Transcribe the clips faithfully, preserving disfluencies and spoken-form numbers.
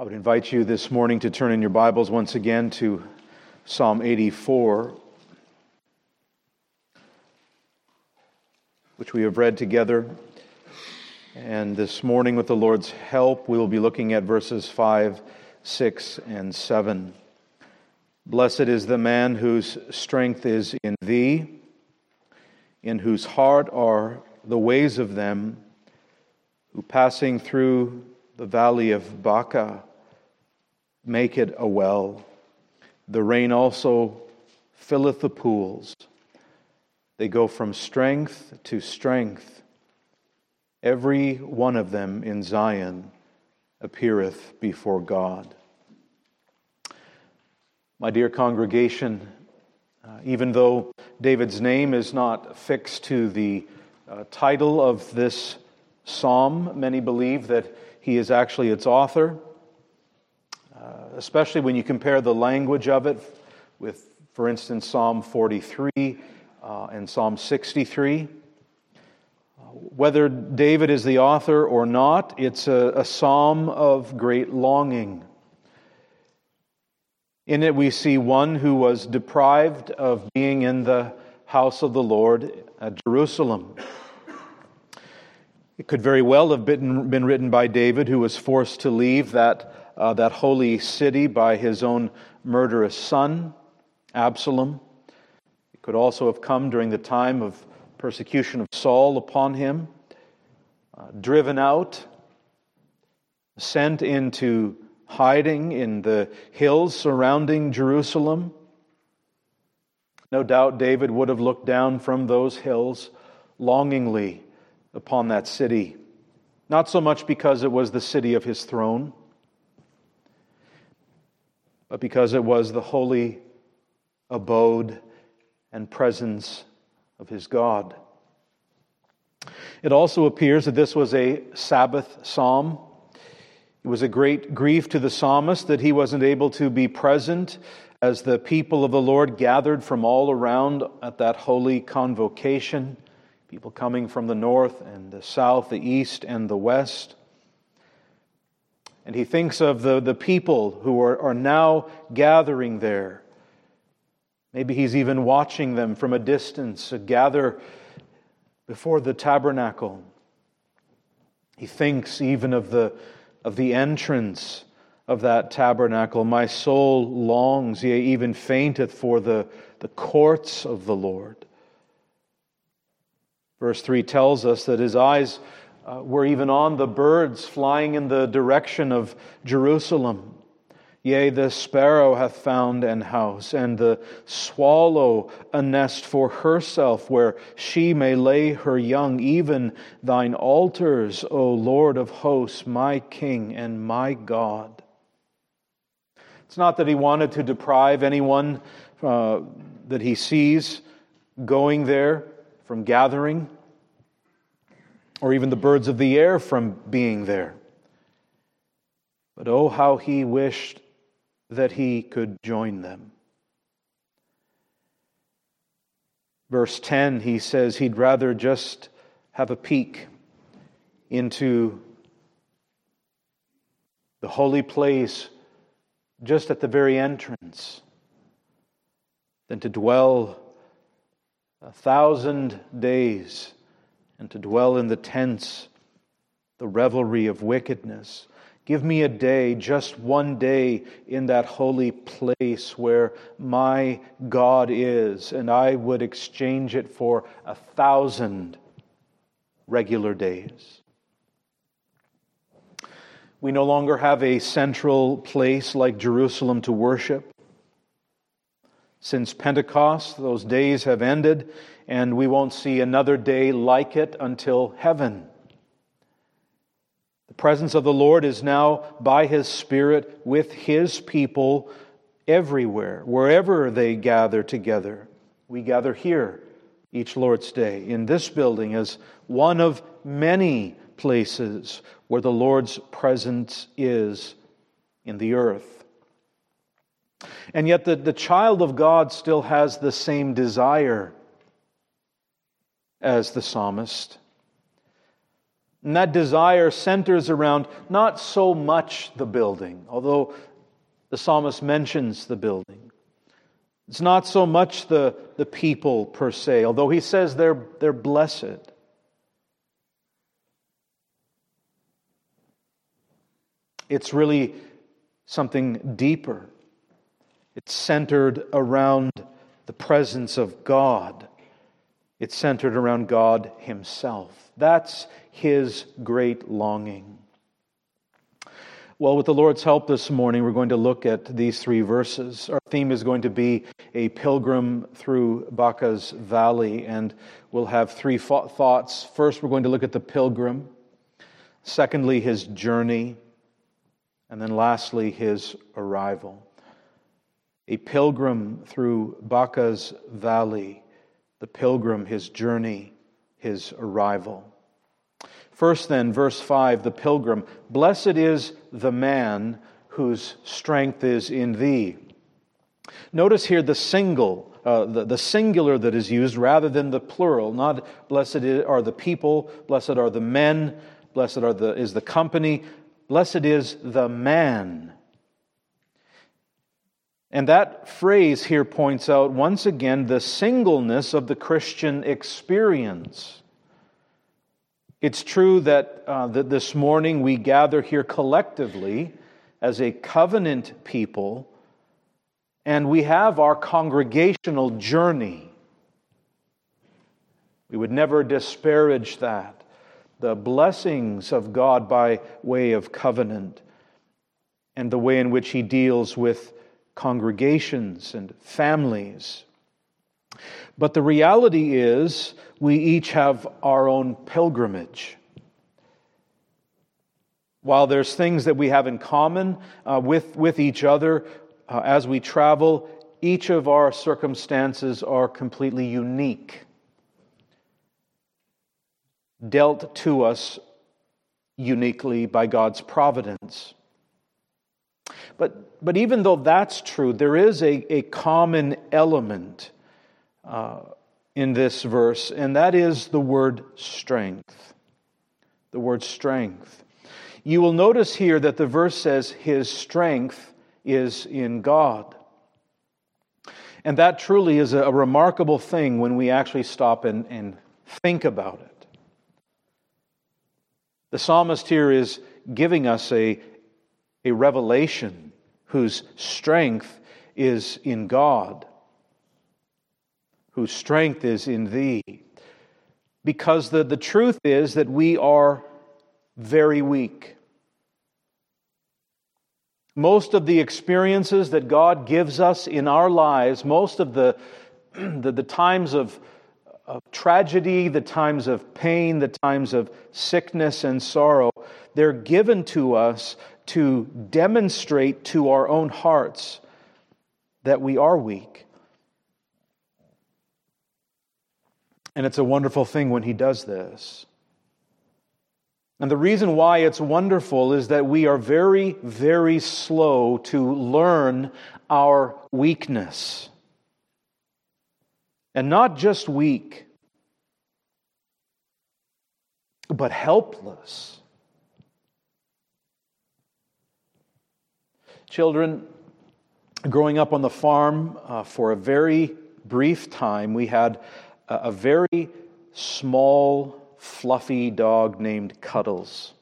I would invite you this morning to turn in your Bibles once again to Psalm eighty-four, which we have read together. And this morning, with the Lord's help, we will be looking at verses five, six, and seven. Blessed is the man whose strength is in thee, in whose heart are the ways of them, who passing through the valley of Baca make it a well. The rain also filleth the pools. They go from strength to strength. Every one of them in Zion appeareth before God. My dear congregation, uh, even though David's name is not fixed to the uh, title of this psalm, many believe that he is actually its author. Uh, especially when you compare the language of it with, for instance, Psalm forty-three uh, and Psalm sixty-three. Uh, whether David is the author or not, it's a, a psalm of great longing. In it we see one who was deprived of being in the house of the Lord at Jerusalem. It could very well have been, been written by David, who was forced to leave that Uh, that holy city by his own murderous son, Absalom. It could also have come during the time of persecution of Saul upon him, uh, driven out, sent into hiding in the hills surrounding Jerusalem. No doubt David would have looked down from those hills longingly upon that city, not so much because it was the city of his throne, but because it was the holy abode and presence of his God. It also appears that this was a Sabbath psalm. It was a great grief to the psalmist that he wasn't able to be present as the people of the Lord gathered from all around at that holy convocation, people coming from the north and the south, the east and the west. And he thinks of the, the people who are, are now gathering there. Maybe he's even watching them from a distance, uh, gather before the tabernacle. He thinks even of the, of the entrance of that tabernacle. My soul longs, yea, even fainteth for the, the courts of the Lord. Verse three tells us that his eyes Uh, were even on the birds flying in the direction of Jerusalem. Yea, the sparrow hath found an house, and the swallow a nest for herself, where she may lay her young, even thine altars, O Lord of hosts, my King and my God. It's not that he wanted to deprive anyone uh, that he sees going there from gathering, or even the birds of the air from being there. But oh, how he wished that he could join them. Verse ten, he says he'd rather just have a peek into the holy place just at the very entrance than to dwell a thousand days and to dwell in the tents, the revelry of wickedness. Give me a day, just one day, in that holy place where my God is, and I would exchange it for a thousand regular days. We no longer have a central place like Jerusalem to worship. Since Pentecost, those days have ended, and we won't see another day like it until heaven. The presence of the Lord is now by His Spirit with His people everywhere, wherever they gather together. We gather here each Lord's Day, in this building, as one of many places where the Lord's presence is in the earth. And yet the, the child of God still has the same desire as the psalmist. And that desire centers around not so much the building, although the psalmist mentions the building. It's not so much the, the people per se, although he says they're, they're blessed. It's really something deeper. It's centered around the presence of God. It's centered around God Himself. That's His great longing. Well, with the Lord's help this morning, we're going to look at these three verses. Our theme is going to be a pilgrim through Baca's valley, and we'll have three thoughts. First, we're going to look at the pilgrim. Secondly, his journey. And then lastly, his arrival. A pilgrim through Baca's valley. The pilgrim, his journey, his arrival. First then, verse five, the pilgrim. Blessed is the man whose strength is in thee. Notice here the single, uh, the, the singular that is used rather than the plural. Not blessed are the people, blessed are the men, blessed are the is the company. Blessed is the man. And that phrase here points out once again the singleness of the Christian experience. It's true that, uh, that this morning we gather here collectively as a covenant people, and we have our congregational journey. We would never disparage that. The blessings of God by way of covenant and the way in which He deals with congregations and families. But the reality is we each have our own pilgrimage. While there's things that we have in common uh, with, with each other uh, as we travel, each of our circumstances are completely unique, dealt to us uniquely by God's providence. But, but even though that's true, there is a, a common element uh, in this verse, and that is the word strength. The word strength. You will notice here that the verse says, His strength is in God. And that truly is a, a remarkable thing when we actually stop and, and think about it. The psalmist here is giving us a, a revelation whose strength is in God, whose strength is in thee. Because the, the truth is that we are very weak. Most of the experiences that God gives us in our lives, most of the, the, the times of of tragedy, the times of pain, the times of sickness and sorrow, they're given to us to demonstrate to our own hearts that we are weak. And it's a wonderful thing when He does this. And the reason why it's wonderful is that we are very, very slow to learn our weakness. And not just weak, but helpless. Children, growing up on the farm uh, for a very brief time, we had a, a very small, fluffy dog named Cuddles.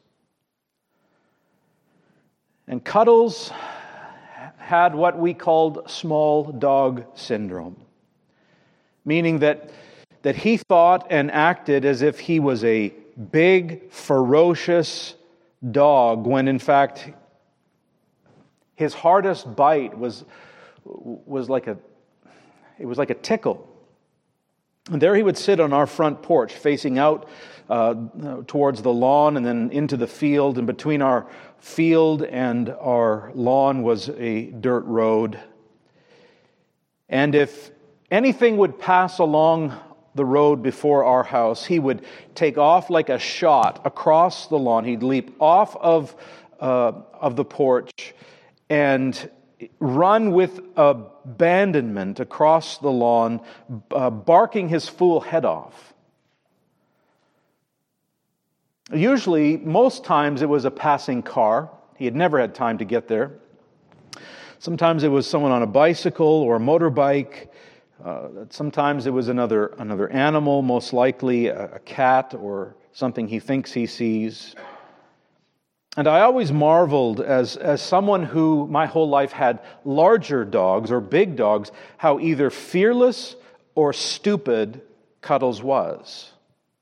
And Cuddles had what we called small dog syndrome. Meaning that, that he thought and acted as if he was a big, ferocious dog, when in fact his hardest bite was, was like a, it was like a tickle. And there he would sit on our front porch, facing out uh, towards the lawn and then into the field. And between our field and our lawn was a dirt road. And if anything would pass along the road before our house, he would take off like a shot across the lawn. He'd leap off of uh, of the porch and run with abandonment across the lawn, uh, barking his fool head off. Usually, most times, it was a passing car. He had never had time to get there. Sometimes it was someone on a bicycle or a motorbike. Uh, sometimes it was another another animal, most likely a, a cat or something he thinks he sees. And I always marveled, as, as someone who my whole life had larger dogs or big dogs, how either fearless or stupid Cuddles was.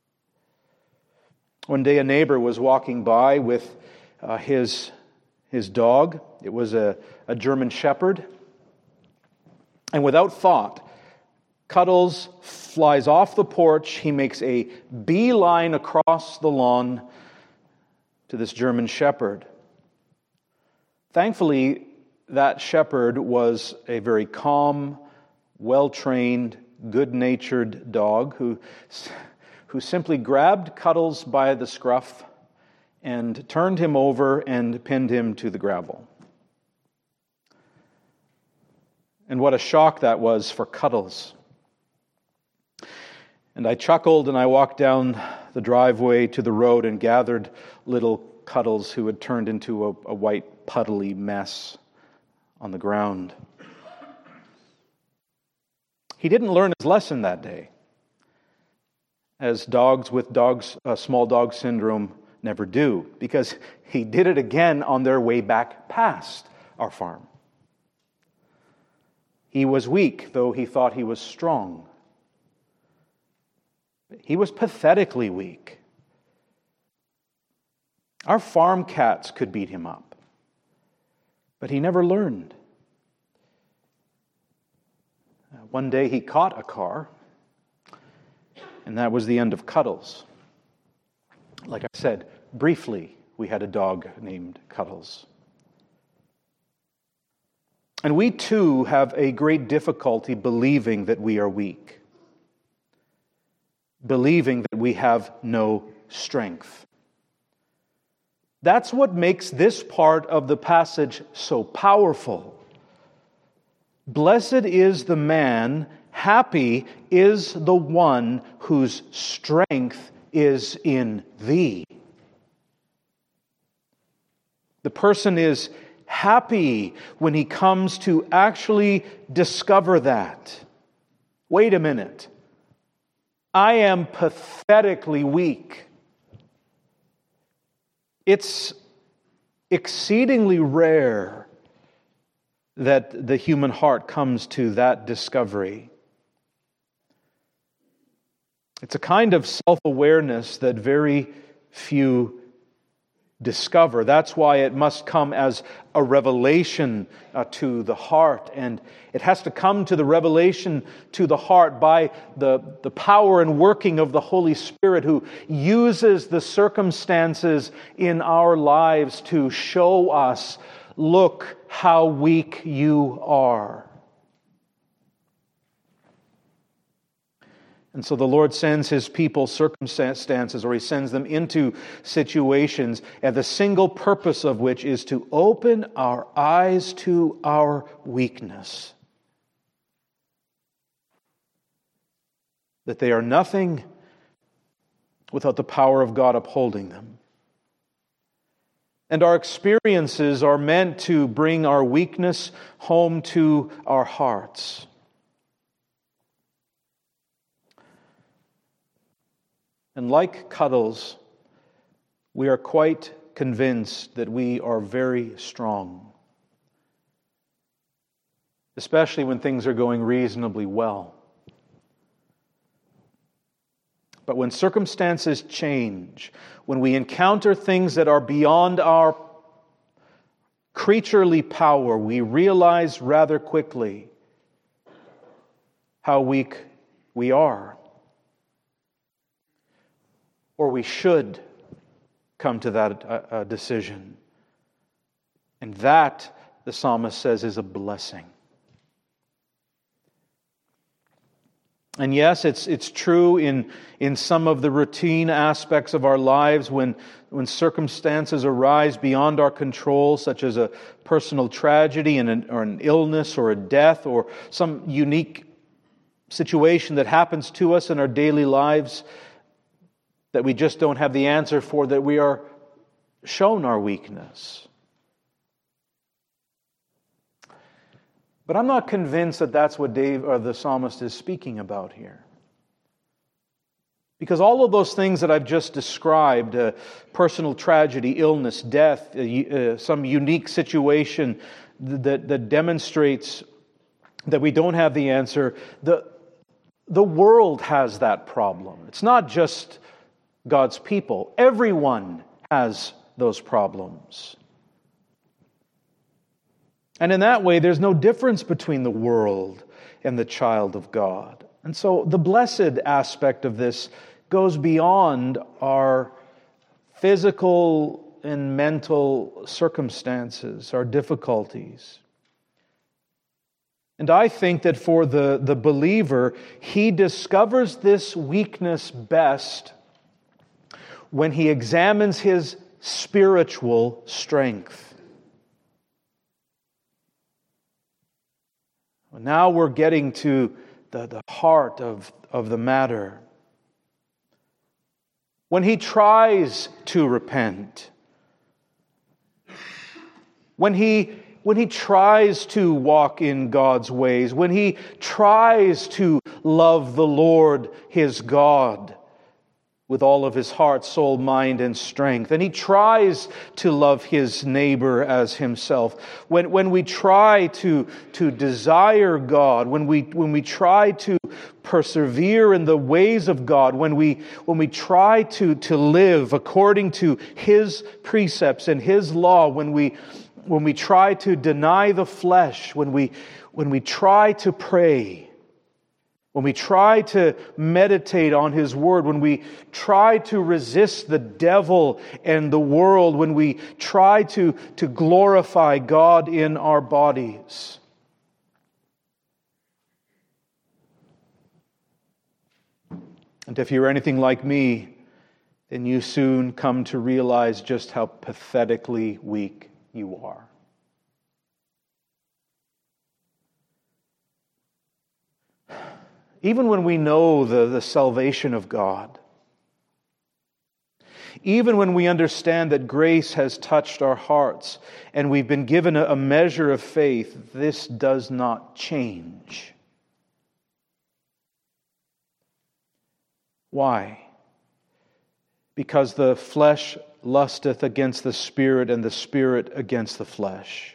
One day a neighbor was walking by with uh, his, his dog. It was a, a German Shepherd. And without thought, Cuddles flies off the porch. He makes a beeline across the lawn to this German Shepherd. Thankfully, that shepherd was a very calm, well-trained, good-natured dog who, who simply grabbed Cuddles by the scruff and turned him over and pinned him to the gravel. And what a shock that was for Cuddles. And I chuckled and I walked down the driveway to the road and gathered little Cuddles who had turned into a, a white puddly mess on the ground. He didn't learn his lesson that day, as dogs with dogs, uh, small dog syndrome never do, because he did it again on their way back past our farm. He was weak, though he thought he was strong. He was pathetically weak. Our farm cats could beat him up, but he never learned. One day he caught a car, and that was the end of Cuddles. Like I said, briefly, we had a dog named Cuddles. And we too have a great difficulty believing that we are weak, believing that we have no strength. That's what makes this part of the passage so powerful. Blessed is the man, happy is the one whose strength is in thee. The person is happy when he comes to actually discover that. Wait a minute. I am pathetically weak. It's exceedingly rare that the human heart comes to that discovery. It's a kind of self-awareness that very few discover. That's why it must come as a revelation uh, to the heart. And it has to come to the revelation to the heart by the, the power and working of the Holy Spirit, who uses the circumstances in our lives to show us, look how weak you are. And so the Lord sends His people circumstances, or He sends them into situations, and the single purpose of which is to open our eyes to our weakness. That they are nothing without the power of God upholding them. And our experiences are meant to bring our weakness home to our hearts. And like Cuddles, we are quite convinced that we are very strong, especially when things are going reasonably well. But when circumstances change, when we encounter things that are beyond our creaturely power, we realize rather quickly how weak we are. Or we should come to that uh, uh, decision. And that, the psalmist says, is a blessing. And yes, it's it's true in, in some of the routine aspects of our lives when, when circumstances arise beyond our control, such as a personal tragedy and an, or an illness or a death or some unique situation that happens to us in our daily lives. that we just don't have the answer for, that we are shown our weakness. But I'm not convinced that that's what Dave or the psalmist is speaking about here. Because all of those things that I've just described, uh, personal tragedy, illness, death, uh, uh, some unique situation that, that demonstrates that we don't have the answer, the, the world has that problem. It's not just God's people. Everyone has those problems. And in that way, there's no difference between the world and the child of God. And so the blessed aspect of this goes beyond our physical and mental circumstances, our difficulties. And I think that for the, the believer, he discovers this weakness best when he examines his spiritual strength. Now we're getting to the, the heart of, of the matter. When he tries to repent, when he, when he tries to walk in God's ways, when he tries to love the Lord his God with all of his heart, soul, mind, and strength, and he tries to love his neighbor as himself, when, when we try to, to desire God, when we, when we try to persevere in the ways of God, when we, when we try to, to live according to his precepts and his law, when we, when we try to deny the flesh, when we, when we try to pray, when we try to meditate on his word, when we try to resist the devil and the world, when we try to, to glorify God in our bodies. And if you're anything like me, then you soon come to realize just how pathetically weak you are. Even when we know the, the salvation of God, even when we understand that grace has touched our hearts and we've been given a, a measure of faith, this does not change. Why? Because the flesh lusteth against the Spirit, and the Spirit against the flesh.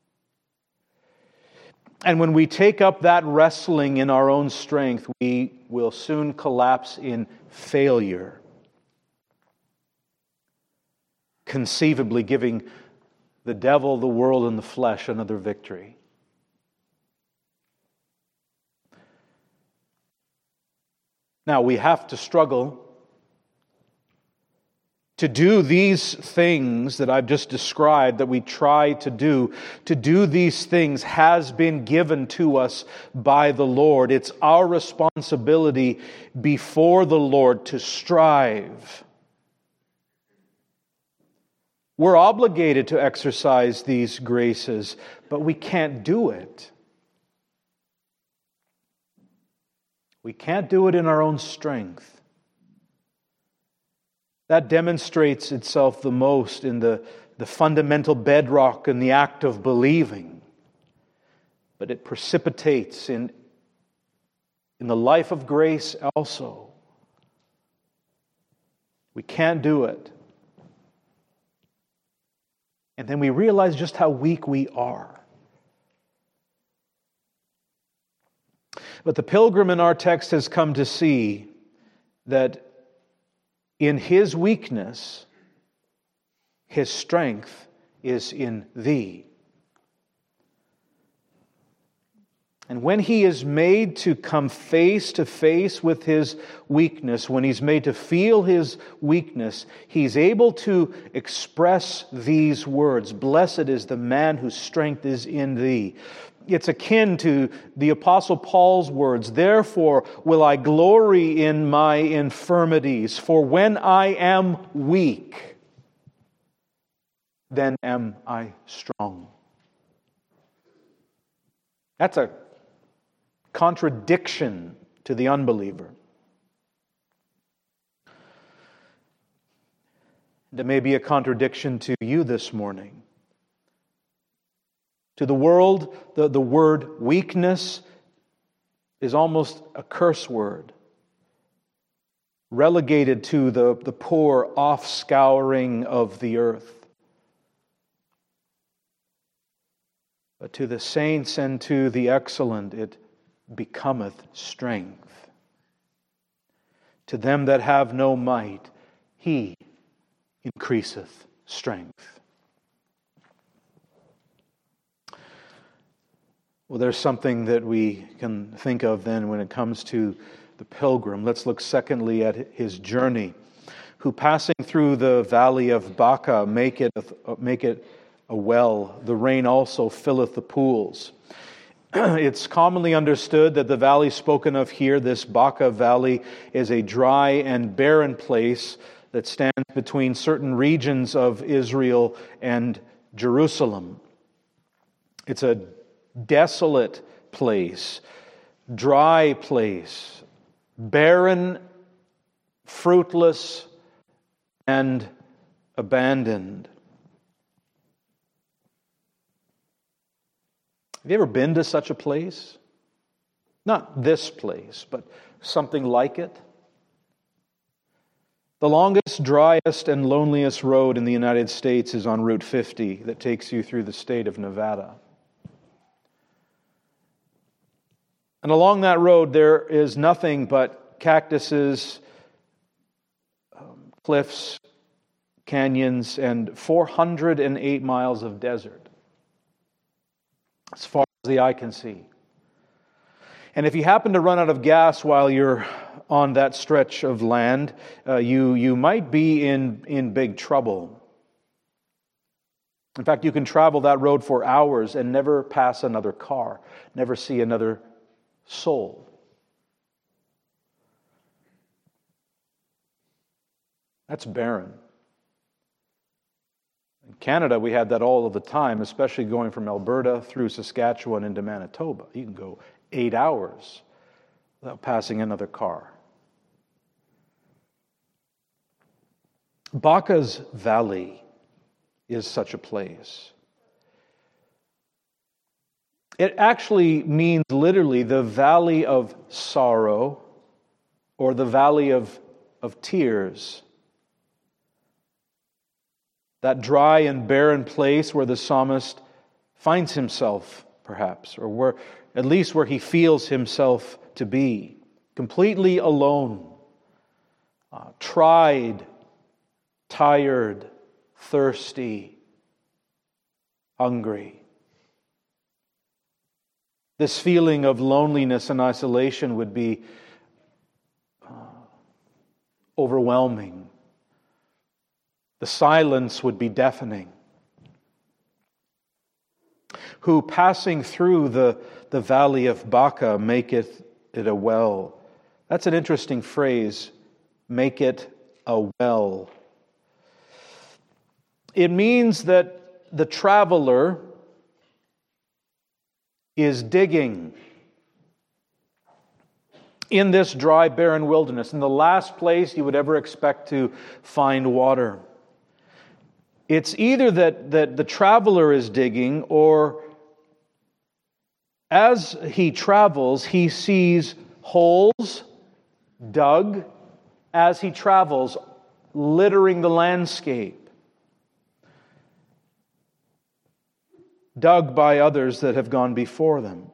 And when we take up that wrestling in our own strength, we will soon collapse in failure, conceivably giving the devil, the world, and the flesh another victory. Now, we have to struggle to do these things that I've just described, that we try to do. To do these things has been given to us by the Lord. It's our responsibility before the Lord to strive. We're obligated to exercise these graces, but we can't do it. We can't do it in our own strength. That demonstrates itself the most in the, the fundamental bedrock and the act of believing. But it precipitates in, in the life of grace also. We can't do it. And then we realize just how weak we are. But the pilgrim in our text has come to see that in his weakness, his strength is in thee. And when he is made to come face to face with his weakness, when he's made to feel his weakness, he's able to express these words, "Blessed is the man whose strength is in thee." It's akin to the Apostle Paul's words, "Therefore will I glory in my infirmities, for when I am weak, then am I strong." That's a contradiction to the unbeliever. That may be a contradiction to you this morning. To the world, the, the word weakness is almost a curse word, relegated to the, the poor off-scouring of the earth. But to the saints and to the excellent it becometh strength. To them that have no might, He increaseth strength. Well, there's something that we can think of then when it comes to the pilgrim. Let's look secondly at his journey. Who passing through the valley of Baca make it, make it a well. The rain also filleth the pools. It's commonly understood that the valley spoken of here, this Baca Valley, is a dry and barren place that stands between certain regions of Israel and Jerusalem. It's a desolate place, dry place, barren, fruitless, and abandoned. Have you ever been to such a place? Not this place, but something like it. The longest, driest, and loneliest road in the United States is on Route fifty that takes you through the state of Nevada. And along that road, there is nothing but cactuses, um, cliffs, canyons, and four hundred eight miles of desert, as far as the eye can see. And if you happen to run out of gas while you're on that stretch of land, uh, you, you might be in, in big trouble. In fact, you can travel that road for hours and never pass another car, never see another soul. That's barren. In Canada, we had that all of the time, especially going from Alberta through Saskatchewan into Manitoba. You can go eight hours without passing another car. Baca's Valley is such a place. It actually means literally the valley of sorrow or the valley of, of tears. That dry and barren place where the psalmist finds himself, perhaps, or where at least where he feels himself to be, completely alone, uh, tried, tired, thirsty, hungry. This feeling of loneliness and isolation would be uh, overwhelming. The silence would be deafening. Who passing through the, the valley of Baca maketh it a well. That's an interesting phrase, make it a well. It means that the traveler is digging in this dry, barren wilderness, in the last place you would ever expect to find water. It's either that, that the traveler is digging, or as he travels, he sees holes dug as he travels, littering the landscape, dug by others that have gone before them.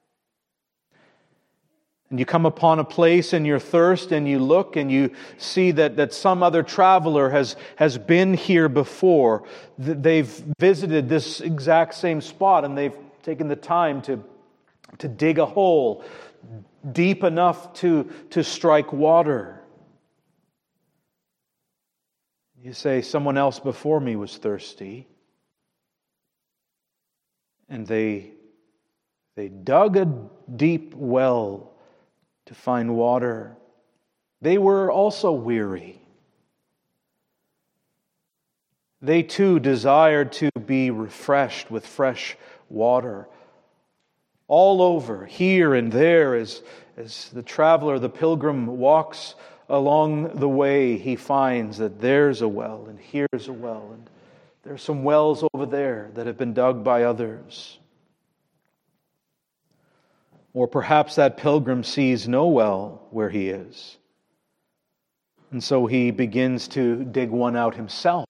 And you come upon a place in your thirst and you look and you see that, that some other traveler has, has been here before. They've visited this exact same spot and they've taken the time to, to dig a hole deep enough to, to strike water. You say, someone else before me was thirsty. And they, they dug a deep well to find water. They were also weary. They too desired to be refreshed with fresh water. All over, here and there, as, as the traveler, the pilgrim walks along the way he finds that there's a well and here's a well and there's some wells over there that have been dug by others. Or perhaps that pilgrim sees no well where he is. And so he begins to dig one out himself.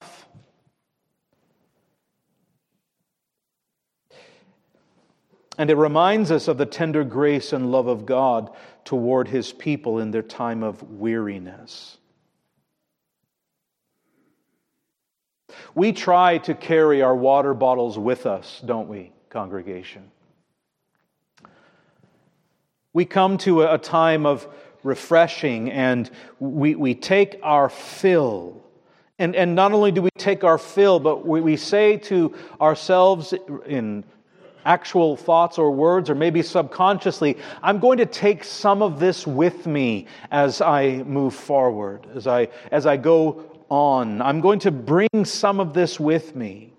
And it reminds us of the tender grace and love of God toward His people in their time of weariness. We try to carry our water bottles with us, don't we, congregation? We come to a time of refreshing and we, we take our fill. And, and not only do we take our fill, but we, we say to ourselves in actual thoughts or words, or maybe subconsciously, I'm going to take some of this with me as I move forward, as I as I go on. I'm going to bring some of this with me.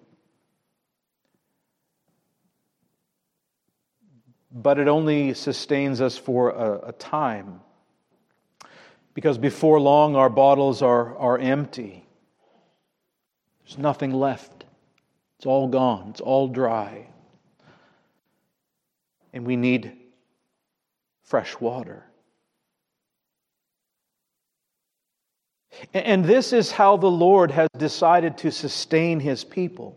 But it only sustains us for a, a time, because before long our bottles are, are empty. There's nothing left. It's all gone. It's all dry. And we need fresh water. And this is how the Lord has decided to sustain His people.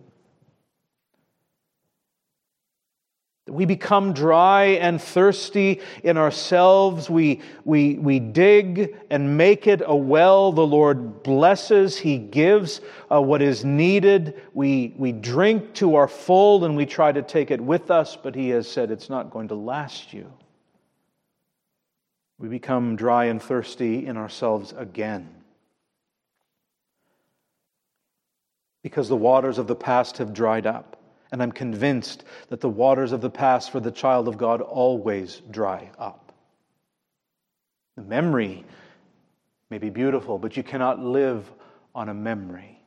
We become dry and thirsty in ourselves. We, we, we dig and make it a well. The Lord blesses. He gives uh, what is needed. We, we drink to our full and we try to take it with us, but He has said it's not going to last you. We become dry and thirsty in ourselves again. Because the waters of the past have dried up. And I'm convinced that the waters of the past for the child of God always dry up. The memory may be beautiful, but you cannot live on a memory.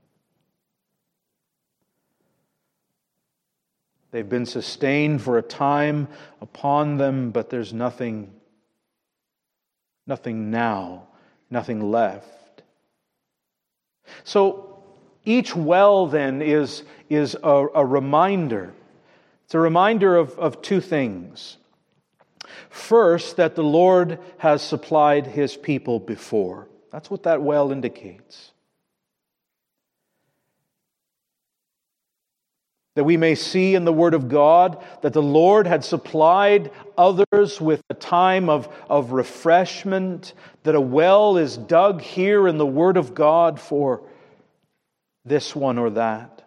They've been sustained for a time upon them, but there's nothing, nothing now, nothing left. So, each well, then, is, is a, a reminder. It's a reminder of, of two things. First, that the Lord has supplied His people before. That's what that well indicates. That we may see in the Word of God that the Lord had supplied others with a time of, of refreshment, that a well is dug here in the Word of God for this one or that.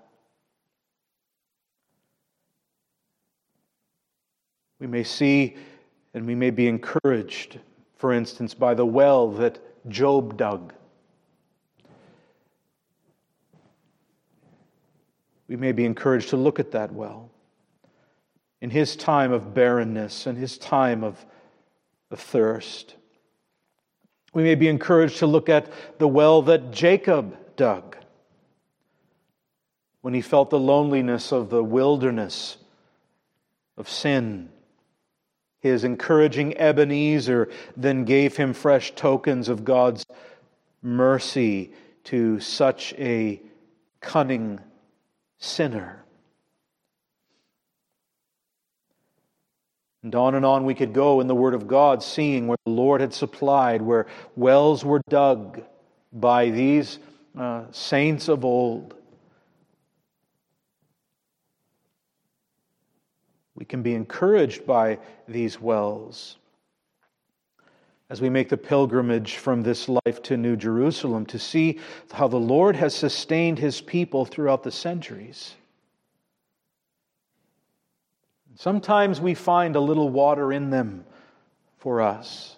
We may see and we may be encouraged, for instance, by the well that Job dug. We may be encouraged to look at that well in his time of barrenness and his time of, of thirst. We may be encouraged to look at the well that Jacob dug when he felt the loneliness of the wilderness of sin. His encouraging Ebenezer then gave him fresh tokens of God's mercy to such a cunning sinner. And on and on we could go in the Word of God, seeing where the Lord had supplied, where wells were dug by these uh, saints of old. We can be encouraged by these wells as we make the pilgrimage from this life to New Jerusalem to see how the Lord has sustained His people throughout the centuries. Sometimes we find a little water in them for us.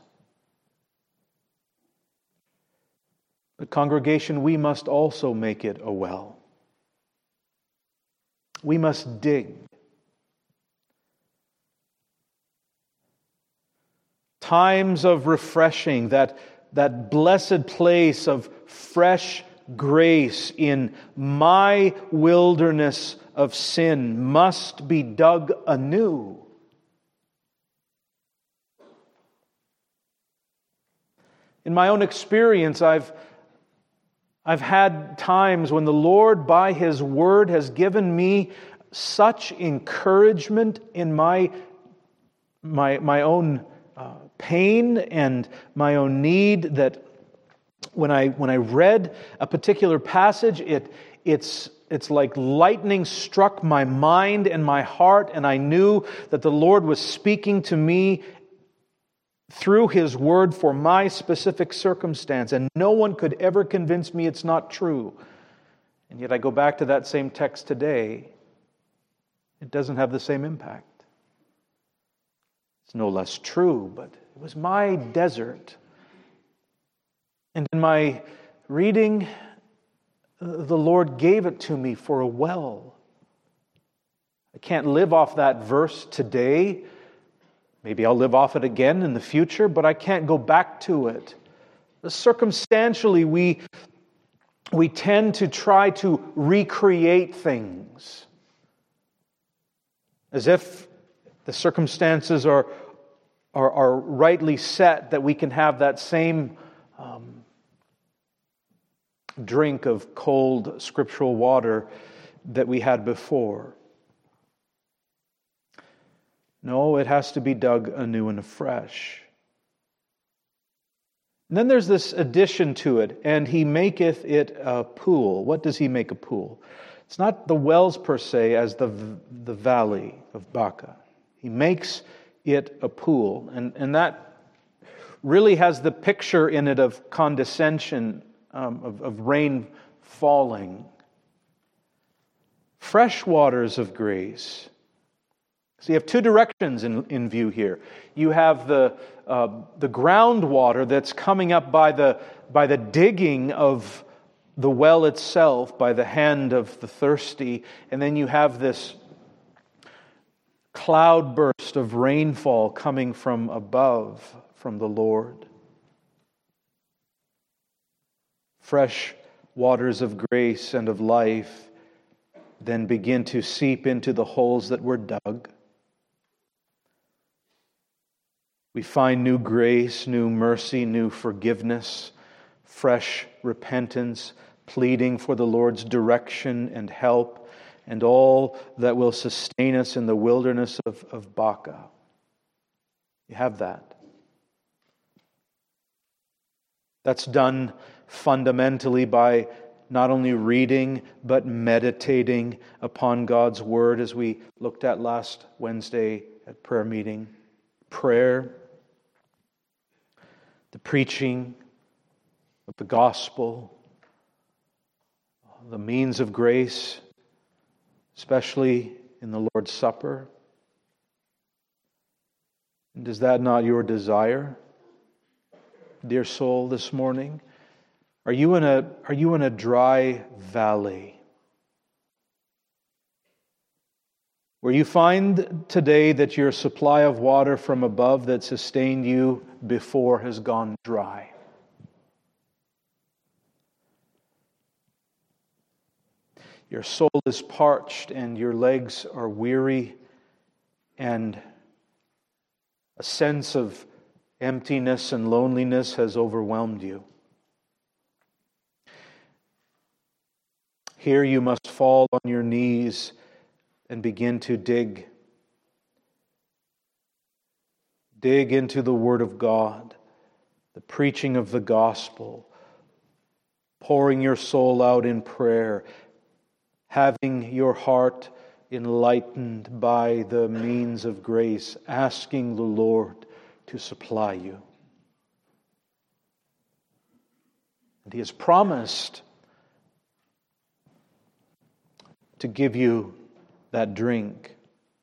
But congregation, we must also make it a well. We must dig. Times of refreshing, that, that blessed place of fresh grace in my wilderness of sin must be dug anew. In my own experience, I've, I've had times when the Lord, by His Word, has given me such encouragement in my, my, my own uh, pain and my own need that when I, when I read a particular passage, it, it's, it's like lightning struck my mind and my heart, and I knew that the Lord was speaking to me through His Word for my specific circumstance, and no one could ever convince me it's not true. And yet I go back to that same text today. It doesn't have the same impact. It's no less true, but it was my desert. And in my reading, the Lord gave it to me for a well. I can't live off that verse today. Maybe I'll live off it again in the future, but I can't go back to it. Circumstantially, we, we tend to try to recreate things as if the circumstances are, are, are rightly set, that we can have that same um, drink of cold scriptural water that we had before. No, it has to be dug anew and afresh. And then there's this addition to it, and He maketh it a pool. What does He make a pool? It's not the wells per se as the, the valley of Baca. He makes it a pool. And, and that really has the picture in it of condescension, um, of, of rain falling. Fresh waters of grace. So you have two directions in, in view here. You have the uh, the groundwater that's coming up by the by the digging of the well itself, by the hand of the thirsty, and then you have this cloudburst of rainfall coming from above, from the Lord. Fresh waters of grace and of life then begin to seep into the holes that were dug. We find new grace, new mercy, new forgiveness, fresh repentance, pleading for the Lord's direction and help, and all that will sustain us in the wilderness of, of Baca. You have that. That's done fundamentally by not only reading, but meditating upon God's Word, as we looked at last Wednesday at prayer meeting. Prayer, the preaching of the gospel, the means of grace, especially in the Lord's Supper. And is that not your desire, dear soul, this morning? Are you in a, are you in a dry valley where you find today that your supply of water from above that sustained you before has gone dry? Your soul is parched and your legs are weary, and a sense of emptiness and loneliness has overwhelmed you. Here you must fall on your knees and begin to dig. Dig into the Word of God, the preaching of the gospel, pouring your soul out in prayer, having your heart enlightened by the means of grace, asking the Lord to supply you. And He has promised to give you that drink.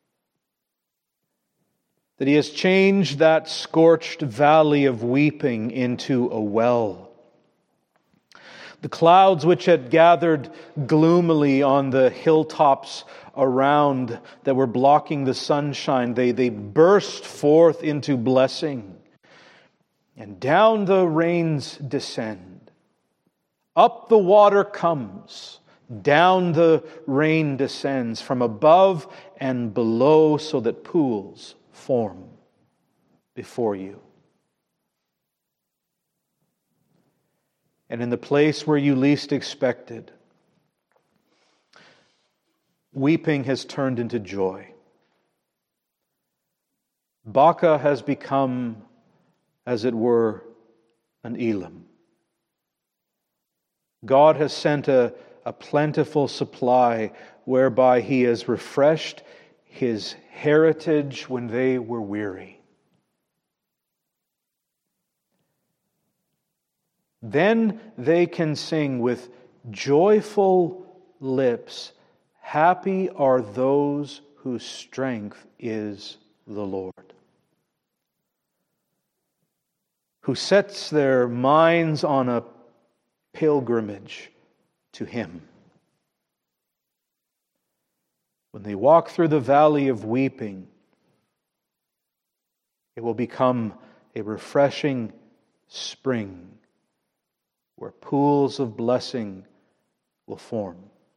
That He has changed that scorched valley of weeping into a well. The clouds which had gathered gloomily on the hilltops around that were blocking the sunshine, they, they burst forth into blessing. And down the rains descend. Up the water comes. Down the rain descends from above and below, so that pools form before you. and in the place where you least expected, weeping has turned into joy. Baca has become, as it were, an Elim. God has sent a, a plentiful supply whereby He has refreshed His heritage when they were weary. Then they can sing with joyful lips, "Happy are those whose strength is the Lord," who sets their minds on a pilgrimage to Him. When they walk through the valley of weeping, it will become a refreshing spring where pools of blessing will form.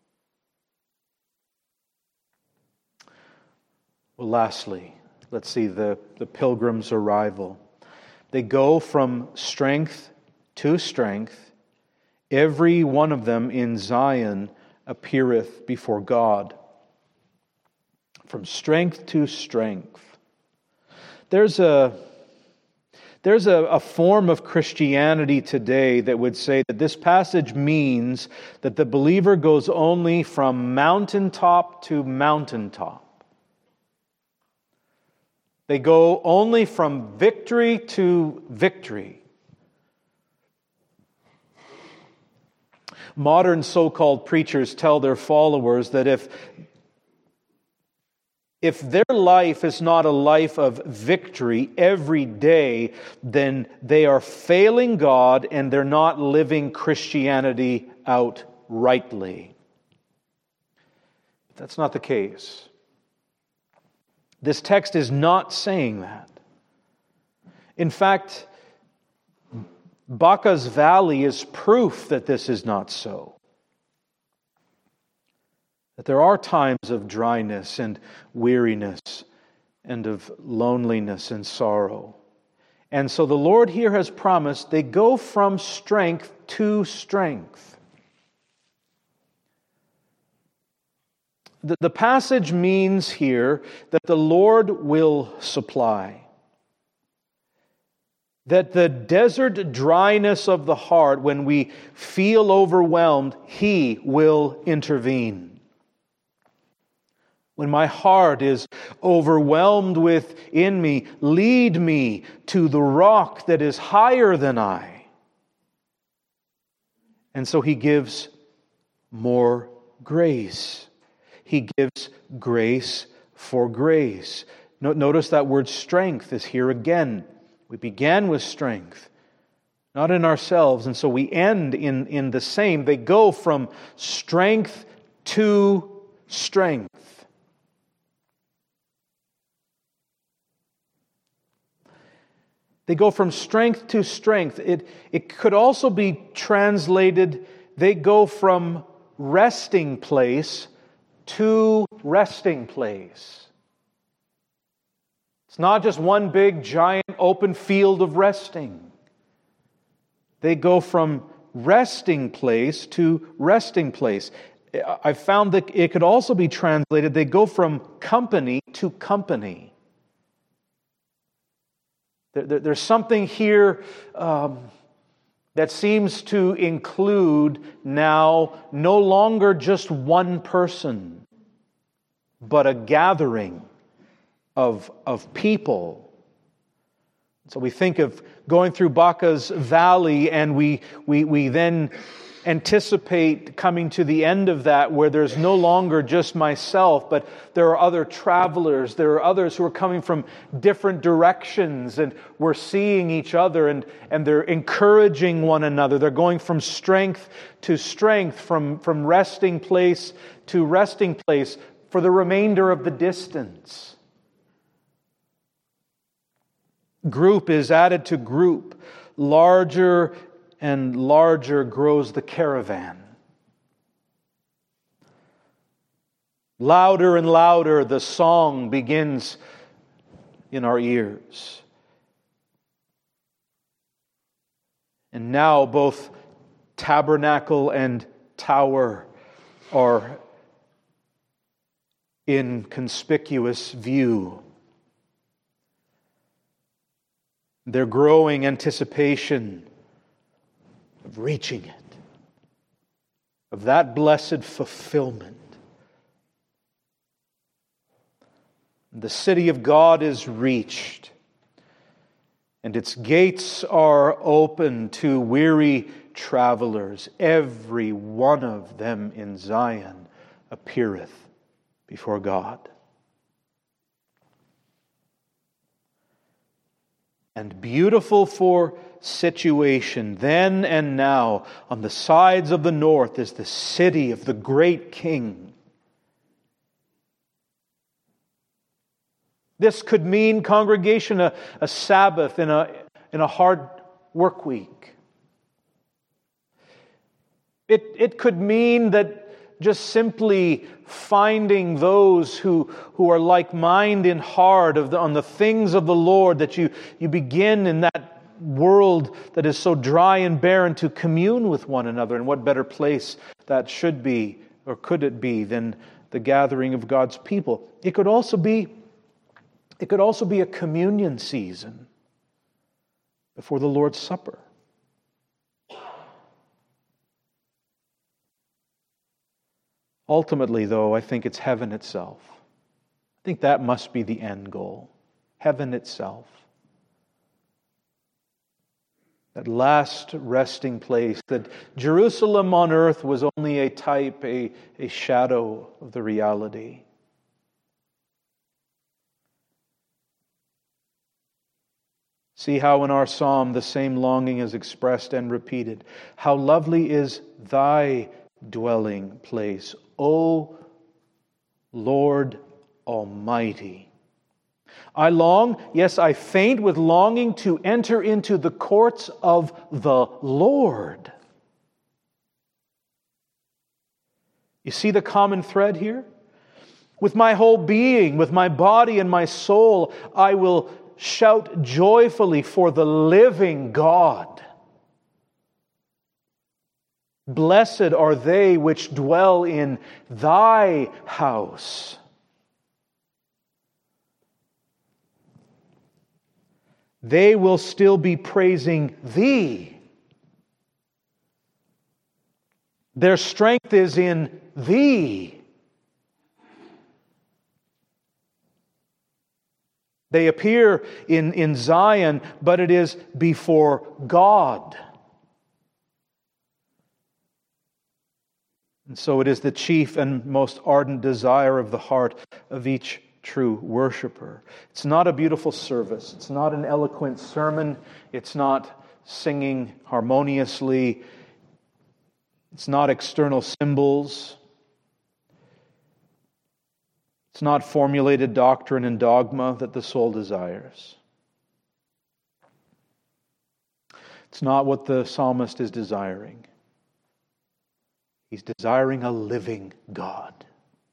Well, lastly, let's see the, the pilgrim's arrival. They go from strength to strength. Every one of them in Zion appeareth before God. From strength to strength. There's a There's a, a form of Christianity today that would say that this passage means that the believer goes only from mountaintop to mountaintop. They go only from victory to victory. Modern so-called preachers tell their followers that if If their life is not a life of victory every day, then they are failing God and they're not living Christianity out rightly. But that's not the case. This text is not saying that. In fact, Baca's valley is proof that this is not so. That there are times of dryness and weariness and of loneliness and sorrow. And so the Lord here has promised they go from strength to strength. The, the passage means here that the Lord will supply. That the desert dryness of the heart, when we feel overwhelmed, He will intervene. When my heart is overwhelmed within me, lead me to the rock that is higher than I. And so He gives more grace. He gives grace for grace. Notice that word strength is here again. We began with strength, not in ourselves, and so we end in, in the same. They go from strength to strength. They go from strength to strength. It, it could also be translated, they go from resting place to resting place. It's not just one big, giant, open field of resting. They go from resting place to resting place. I found that it could also be translated, they go from company to company. There's something here um, that seems to include now no longer just one person, but a gathering of, of people. So we think of going through Baca's valley, and we, we, we then anticipate coming to the end of that where there's no longer just myself, but there are other travelers, there are others who are coming from different directions, and we're seeing each other, and, and they're encouraging one another. They're going from strength to strength, from, from resting place to resting place for the remainder of the distance. Group is added to group. Larger and larger grows the caravan. Louder and louder the song begins in our ears. And now both tabernacle and tower are in conspicuous view. Their growing anticipation of reaching it, of that blessed fulfillment. The city of God is reached, and its gates are open to weary travelers. Every one of them in Zion appeareth before God. And beautiful for situation, then and now, on the sides of the north is the city of the great King. This could mean, congregation, a, a Sabbath in a, in a hard work week. It, it could mean that just simply finding those who, who are like mind in heart of the, on the things of the Lord, that you, you begin in that world that is so dry and barren to commune with one another. And what better place that should be, or could it be, than the gathering of God's people? It could also be It could also be a communion season before the Lord's Supper. Ultimately, though, I think it's heaven itself. I think that must be the end goal. Heaven itself. That last resting place, that Jerusalem on earth was only a type, a, a shadow of the reality. See how in our psalm the same longing is expressed and repeated. How lovely is thy dwelling place, O Lord Almighty. I long, yes, I faint with longing to enter into the courts of the Lord. You see the common thread here? With my whole being, with my body and my soul, I will shout joyfully for the living God. Blessed are they which dwell in thy house. They will still be praising thee. Their strength is in thee. They appear in, in Zion, but it is before God. And so it is the chief and most ardent desire of the heart of each true worshiper. It's not a beautiful service. It's not an eloquent sermon. It's not singing harmoniously. It's not external symbols. It's not formulated doctrine and dogma that the soul desires. It's not what the psalmist is desiring. He's desiring a living God.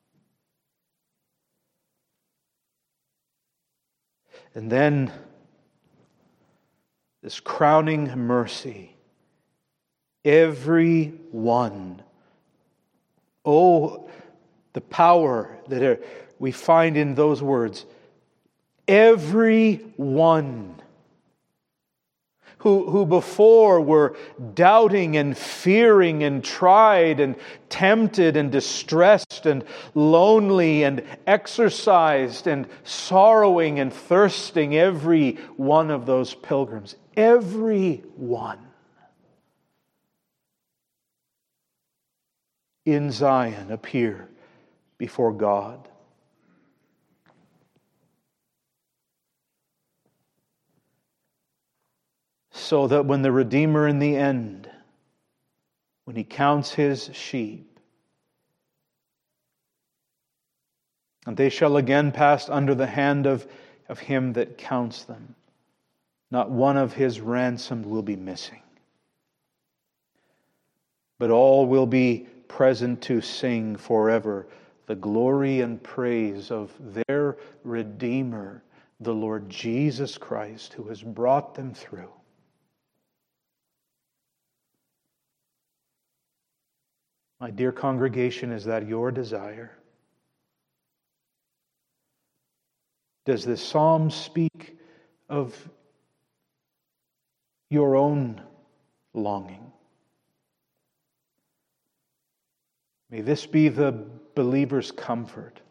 And then this crowning mercy. Every one. Oh, the power that are, we find in those words. Every one who, who before were doubting and fearing and tried and tempted and distressed and lonely and exercised and sorrowing and thirsting, every one of those pilgrims, every one in Zion appear before God. So that when the Redeemer in the end, when He counts His sheep, and they shall again pass under the hand of, of Him that counts them, not one of His ransomed will be missing, but all will be present to sing forever the glory and praise of their Redeemer, the Lord Jesus Christ, who has brought them through. My dear congregation, is that your desire? Does this psalm speak of your own longing? May this be the believer's comfort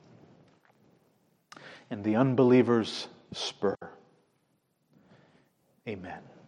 and the unbeliever's spur. Amen.